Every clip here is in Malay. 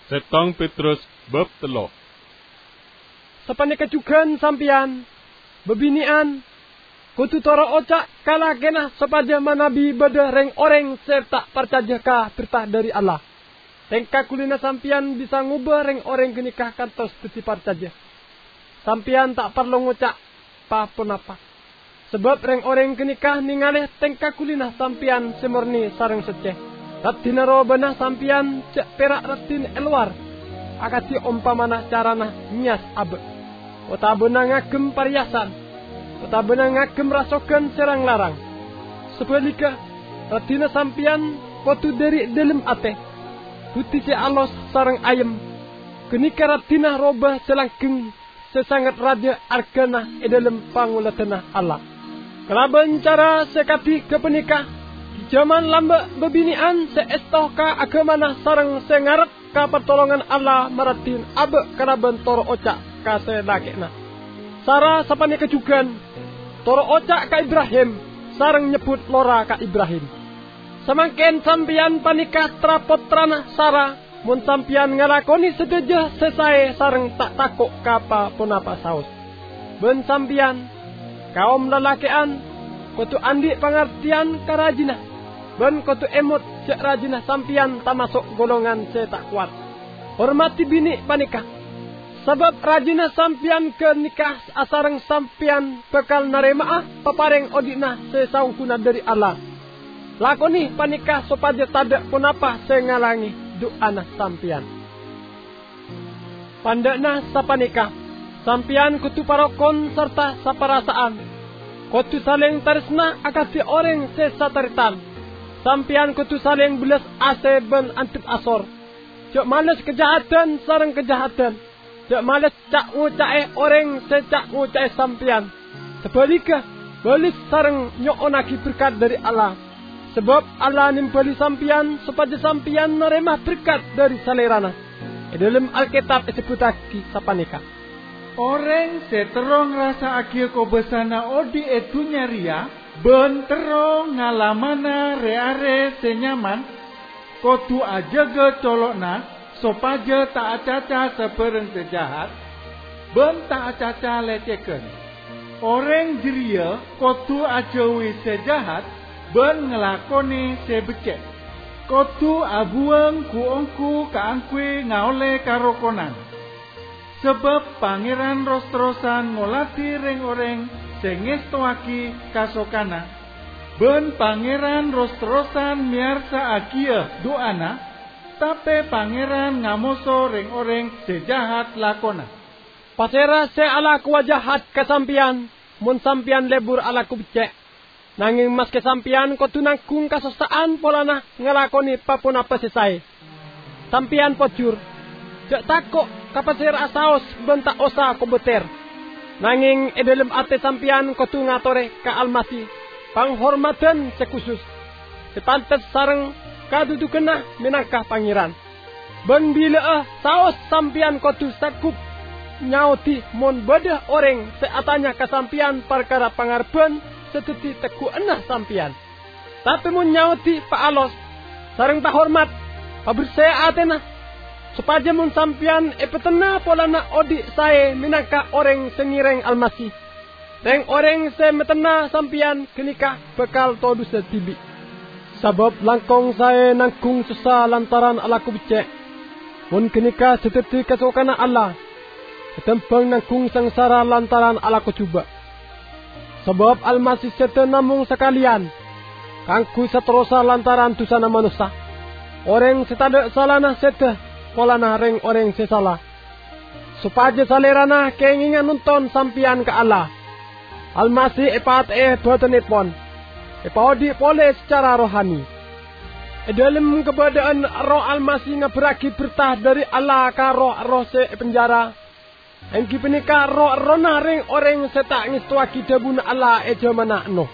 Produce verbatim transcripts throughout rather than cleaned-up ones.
Setong Petrus bab telo. Sapanika jugan sampian bebinian kutu toro ocak kala kena sepaja manabi beda reng oreng serta percaya ka bertah dari Allah. Tengka kulina sampian bisa ngubah reng oreng kenikah kantos teti percaya. Sampian tak perlu ngocak pa pun apa. Sebab reng oreng kenikah ningalih tengka kulina sampian semurni sareng seceh. Ratina robana sampian cek perak ratin eluar. Akati umpamana carana nyas abe. Kota benang ngagem pariasan. Kota benang ngagem rasokan serang larang. Sebalika, ratina sampian kotu dari dalam ate. Putih si alos sarang ayam. Kenika ratina robah selangkeng sesangat raja argana e dalam pangulatana Allah. Kelaban cara sekati kepenikah. Zaman lamba bebinian seestoh ka agamana sarang sengarep ka pertolongan Allah maratin abe keraban toro ocak ka selakena. Sara sapane kejugan toro ocak ka Ibrahim sarang nyebut lora ka Ibrahim. Samangken sampian panikah trapotrana Sara mun sampian ngalakoni sedeja sesae sarang tak takok kapa punapa saus. Ben sampian kaum lelakean kutu andi pengertian karajina. Ben kotu emot cek rajinah sampian tak masuk golongan saya tak kuat. Hormati bini panikah. Sebab rajinah sampian ke nikah asarang sampian bekal naremaah papareng odina saya saungkuna dari Allah. Lakoni panikah sopaja tadak punapa saya ngalangi doana sampian. Pandakna sapanikah. Sampian kutu parokon serta saparasaan. Kutu saling tarisna akasi orang sesataritan. Sampian kutu saling belas ase ben antip asor. Jok males kejahatan sarang kejahatan. Jok males cak ngucae orang secak ngucae sampian. Sebaliknya, balis sarang nyoonaki berkat dari Allah. Sebab Allah nimpali sampian supaya sampian neremah berkat dari salerana. E dalam Alkitab disebutaki sapanika. Orang seterong rasa akhir ko besana odi etunya ria. Bentero ngalamana reare senyaman kotu aja ge colokna sopaja tak acaca sepereng sejahat ben tak acaca leceken orang jeria kotu ajawi sejahat ben ngelakoni sebecek kotu abuang kuongku kaangkwe ngaole karokonan sebab pangeran rostrosan ngolati reng oreng sengestoaki kasokana ben pangeran rostrosan miarsa akia doana tapi pangeran ngamoso reng oreng sejahat lakona. Pasera se ala kuwajahat kesampian mun sampian lebur ala kubcek. Nanging mas kesampian kotu nangkung kasostaan polana ngelakoni papun apa sesai. Sampian pocur jak takok kapasera asaos bentak osa kobeter. Nanging e dalam ate sampian kotu ngatore ka almasi panghormatan sekusus. Sepantes sareng kadudukena minangkah pangeran. Ben bila ah saos sampian kotu sakup nyauti mon bedah orang seatanya kasampian perkara pangarben setuti teku enah sampian. Tapi mun nyauti pa alos sareng pa hormat pa bersea atena. Supaya mun sampian epetena polana odi saya minangka orang sengireng almasi. Reng orang se metena sampian kenikah bekal todu setibi. Sebab langkong saya nangkung susah lantaran alaku becek. Mun kenikah seteti kasokana Allah. Ketempang nangkung sengsara lantaran alaku cuba. Sebab almasi sete namung sekalian. Kangku seterosa lantaran tusana manusia. Orang setada salana sete. Polana reng orang sesalah. Supaya salerana kengingan nonton sampian ke Allah. Almasi epat eh botenipon. Epaodi pole secara rohani. E dalam keberadaan roh almasi ngaberaki bertah dari Allah ka roh roh se penjara. Engki penika roh rona reng orang setak ngistuaki debuna Allah e jamana no.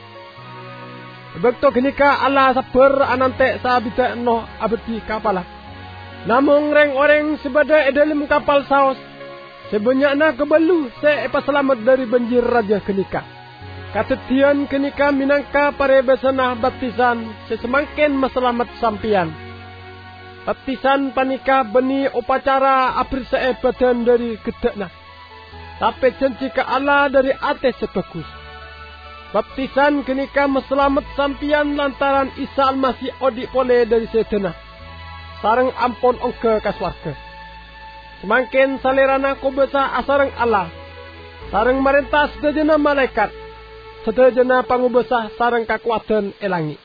Bekto kenika Allah sabar anante sabita no abeti kapala. Namung reng orang sebada dalam kapal saus. Sebenarnya kebelu se epa selamat dari banjir raja kenika. Katetian kenika minangka pare besanah baptisan sesemangken maselamat sampian. Baptisan panika beni upacara abrisee badan dari gedekna. Tapi janji ke Allah dari ate sebagus. Baptisan kenika meselamet sampian lantaran Isa Almasih odi pole dari sedena. Sareng ampun ongke kaswarga. Semakin salerana kubesa asareng Allah. Sareng merintah sedajana malaikat. Sedajana pangubesa sareng kakuatan elangi.